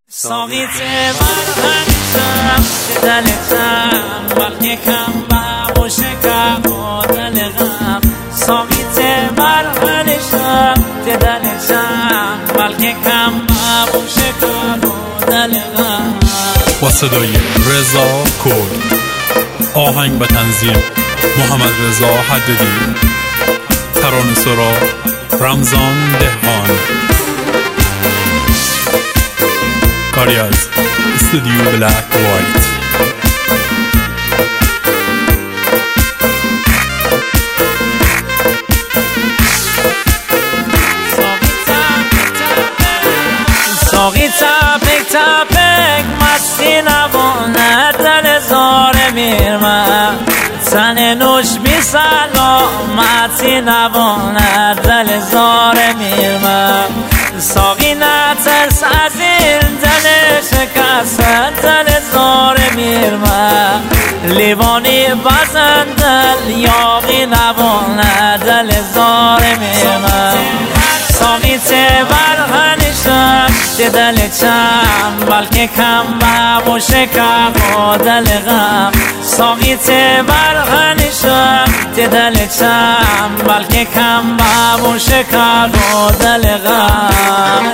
ساقیت برهنشم که دلتم بلکه کم با شکم و دل غم ساقیت برهنشم که دلتم بلکه کم با شکم و دل غم. با صدای رضا کرد، آهنگ به تنظیم محمد رضا حددی، ترانه سرا رمضان دهقان، کاری از استودیو بلک وایت. ساقی تپک تپک مستی نوانه دل زار میرمه تن نوش بی سلامتی نوانه دل زار میرمه. ساقی نترس از این دل شکسته دل زار میرمه لیوانی بزن دل یاقی نوانه دل زار میرمه. ساقی برهنشم که دل چم بلکه کم با شکم و دل غم. ساقی برهنشم که دل چم بلکه کم با شکم و دل غم.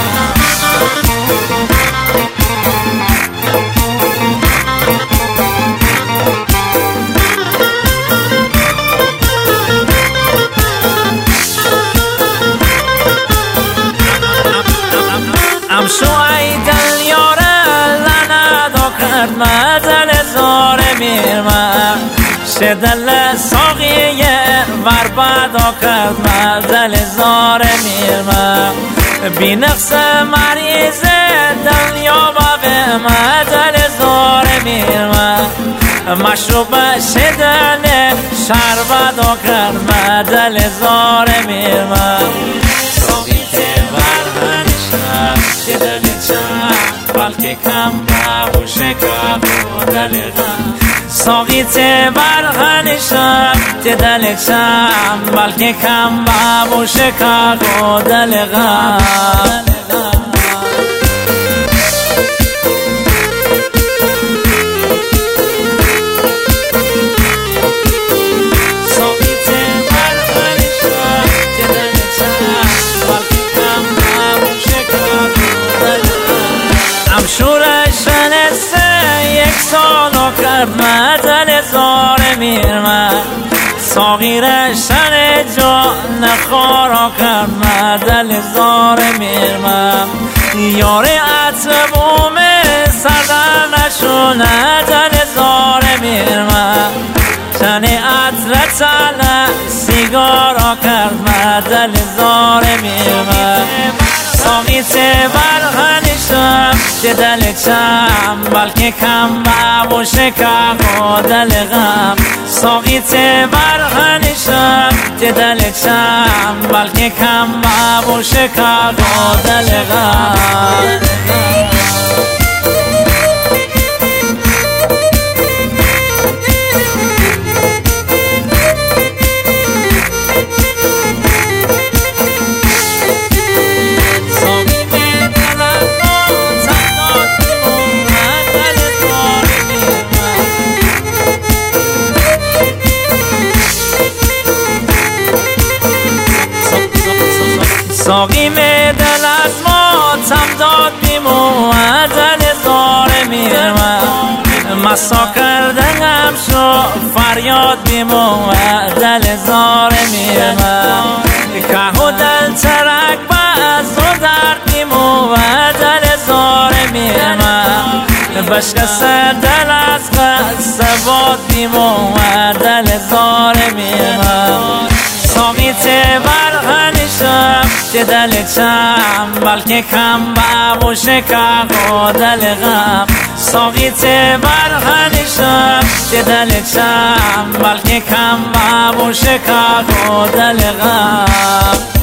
شو ای دل یاره لندا کرد مدل زار میرمه شه دل ساقیه بربادا کرد مدل زار میرمه بی نقص مریض دل یابا به مدل زار میرمه مشروب شدن شربادا کرد مدل زار میرمه. که دل چم بلکه کم با شکم و دل غم. ساقی برهنشم که دل چم بلکه کم با شکم و دل غم. شورش نسته یک سالو کرد مدل زار میرمه ساقی رشن جان خارا کرد مدل زار میرمه یاری عطبوم سردر نشونه دل زار میرمه تن عطر تله سیگارا کرد مدل زار میرمه. ساقی برهنشم که دل چم بلکه کم با شکم و دل غم. ساقی برهنشم که دل چم بلکه کم با شکم و دل غم. ساقی دل از ما تم داد بیمو دل زار میرمه مسا کردنم شو فریاد بیمو دل زار میرمه که و دل ترک باز و درد بیمو دل زار میرمه بشکست دل از قصه باد بیمو دل زار میرمه. ساقی برهنشم که دل چم بلکه کم با شکم و دل غم. ساقی برهنشم که دل چم بلکه کم با شکم و دل غم.